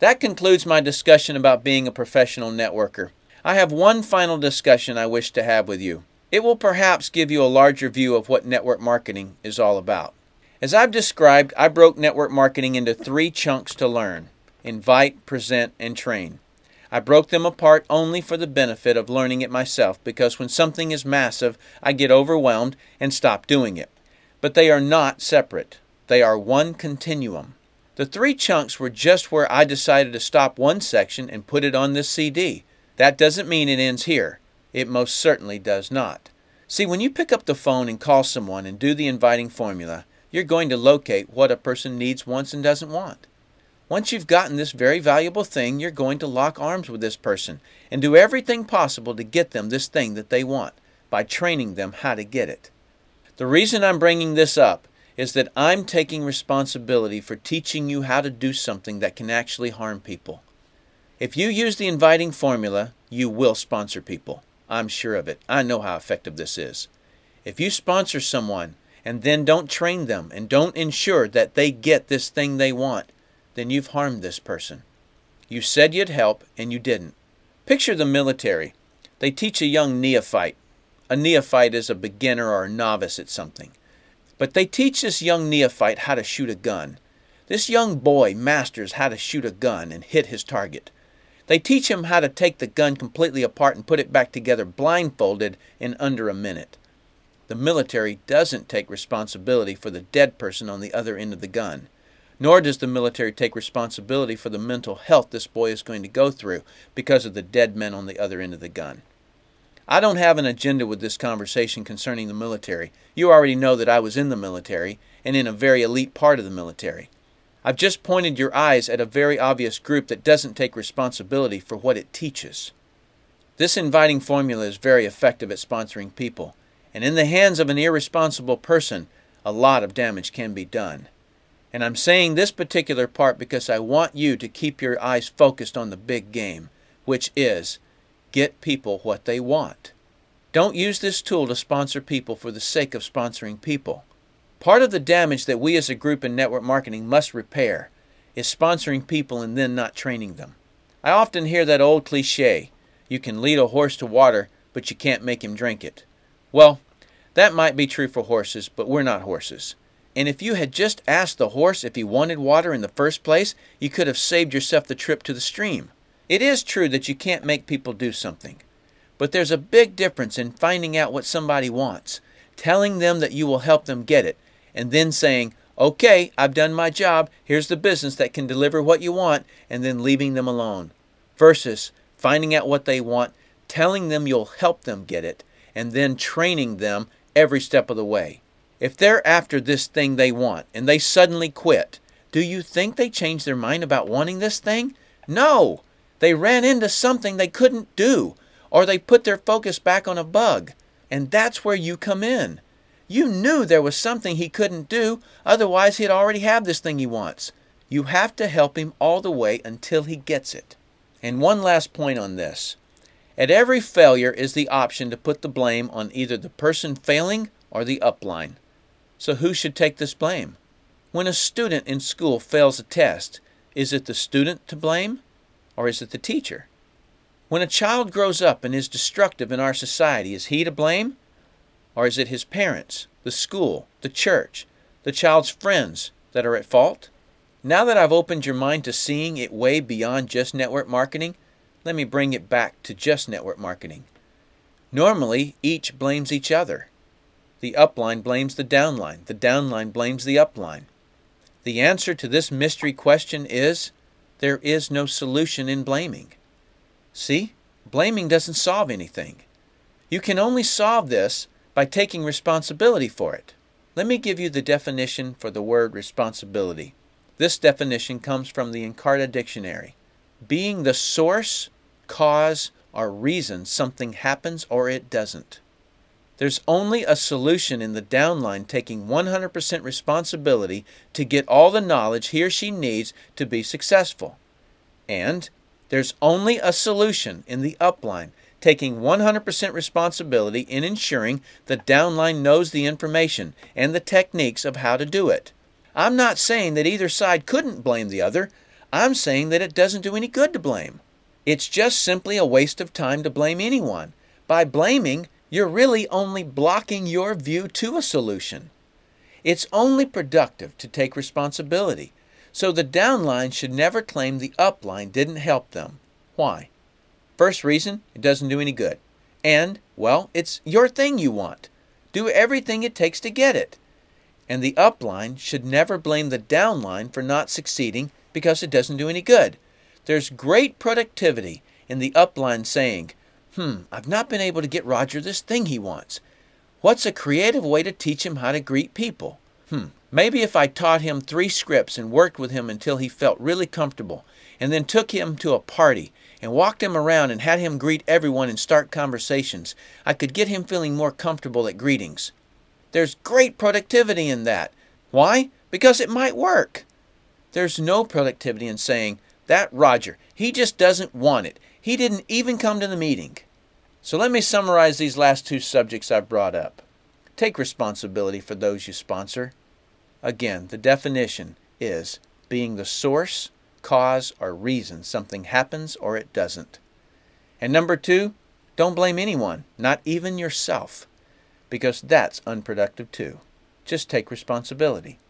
That concludes my discussion about being a professional networker. I have one final discussion I wish to have with you. It will perhaps give you a larger view of what network marketing is all about. As I've described, I broke network marketing into 3 chunks to learn: invite, present, and train. I broke them apart only for the benefit of learning it myself, because when something is massive, I get overwhelmed and stop doing it. But they are not separate. They are one continuum. The 3 chunks were just where I decided to stop one section and put it on this CD. That doesn't mean it ends here. It most certainly does not. See, when you pick up the phone and call someone and do the inviting formula, you're going to locate what a person needs, wants, and doesn't want. Once you've gotten this very valuable thing, you're going to lock arms with this person and do everything possible to get them this thing that they want by training them how to get it. The reason I'm bringing this up is that I'm taking responsibility for teaching you how to do something that can actually harm people. If you use the inviting formula, you will sponsor people. I'm sure of it. I know how effective this is. If you sponsor someone and then don't train them and don't ensure that they get this thing they want, then you've harmed this person. You said you'd help and you didn't. Picture the military. They teach a young neophyte. A neophyte is a beginner or a novice at something. But they teach this young neophyte how to shoot a gun. This young boy masters how to shoot a gun and hit his target. They teach him how to take the gun completely apart and put it back together blindfolded in under a minute. The military doesn't take responsibility for the dead person on the other end of the gun. Nor does the military take responsibility for the mental health this boy is going to go through because of the dead men on the other end of the gun. I don't have an agenda with this conversation concerning the military. You already know that I was in the military and in a very elite part of the military. I've just pointed your eyes at a very obvious group that doesn't take responsibility for what it teaches. This inviting formula is very effective at sponsoring people, and in the hands of an irresponsible person, a lot of damage can be done. And I'm saying this particular part because I want you to keep your eyes focused on the big game, which is get people what they want. Don't use this tool to sponsor people for the sake of sponsoring people. Part of the damage that we as a group in network marketing must repair is sponsoring people and then not training them. I often hear that old cliche, you can lead a horse to water, but you can't make him drink it. Well, that might be true for horses, but we're not horses. And if you had just asked the horse if he wanted water in the first place, you could have saved yourself the trip to the stream. It is true that you can't make people do something, but there's a big difference in finding out what somebody wants, telling them that you will help them get it, and then saying, okay, I've done my job, here's the business that can deliver what you want, and then leaving them alone, versus finding out what they want, telling them you'll help them get it, and then training them every step of the way. If they're after this thing they want, and they suddenly quit, do you think they change their mind about wanting this thing? No! They ran into something they couldn't do, or they put their focus back on a bug. And that's where you come in. You knew there was something he couldn't do, otherwise he'd already have this thing he wants. You have to help him all the way until he gets it. And one last point on this. At every failure is the option to put the blame on either the person failing or the upline. So who should take this blame? When a student in school fails a test, is it the student to blame? Or is it the teacher? When a child grows up and is destructive in our society, is he to blame? Or is it his parents, the school, the church, the child's friends that are at fault? Now that I've opened your mind to seeing it way beyond just network marketing, let me bring it back to just network marketing. Normally, each blames each other. The upline blames the downline blames the upline. The answer to this mystery question is, there is no solution in blaming. See, blaming doesn't solve anything. You can only solve this by taking responsibility for it. Let me give you the definition for the word responsibility. This definition comes from the Encarta Dictionary. Being the source, cause, or reason something happens or it doesn't. There's only a solution in the downline taking 100% responsibility to get all the knowledge he or she needs to be successful. And there's only a solution in the upline taking 100% responsibility in ensuring the downline knows the information and the techniques of how to do it. I'm not saying that either side couldn't blame the other. I'm saying that it doesn't do any good to blame. It's just simply a waste of time to blame anyone. By blaming, you're really only blocking your view to a solution. It's only productive to take responsibility. So the downline should never claim the upline didn't help them. Why? First reason, it doesn't do any good. And, well, it's your thing you want. Do everything it takes to get it. And the upline should never blame the downline for not succeeding because it doesn't do any good. There's great productivity in the upline saying, I've not been able to get Roger this thing he wants. What's a creative way to teach him how to greet people? Maybe if I taught him 3 scripts and worked with him until he felt really comfortable, and then took him to a party and walked him around and had him greet everyone and start conversations, I could get him feeling more comfortable at greetings. There's great productivity in that. Why? Because it might work. There's no productivity in saying, that Roger, he just doesn't want it. He didn't even come to the meeting. So let me summarize these last 2 subjects I've brought up. Take responsibility for those you sponsor. Again, the definition is being the source, cause, or reason something happens or it doesn't. And number 2, don't blame anyone, not even yourself, because that's unproductive too. Just take responsibility.